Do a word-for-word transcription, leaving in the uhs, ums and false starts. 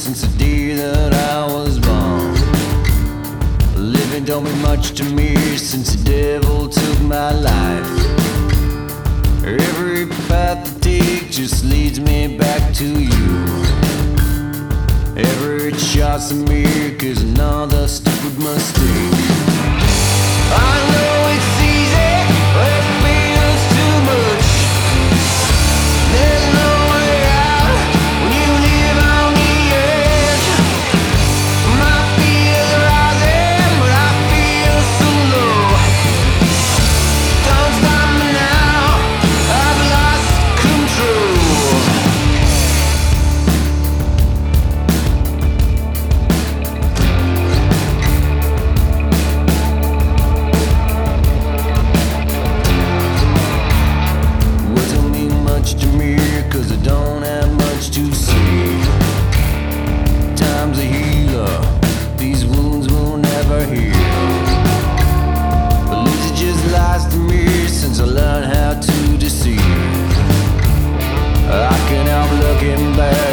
since the day that I was born. Living don't mean much to me since the devil took my life. Every path I take just leads me back to you. Every choice I make is another stupid mistake. I know it's easy, but it feels too much. There's no way out when you live on the edge. My fears are rising, but I feel so low. Don't stop me now, I've lost control. To me, cause I don't have much to say. Time's a healer, these wounds will never heal. But Lisa just lies to me since I learned how to deceive. I can't help looking back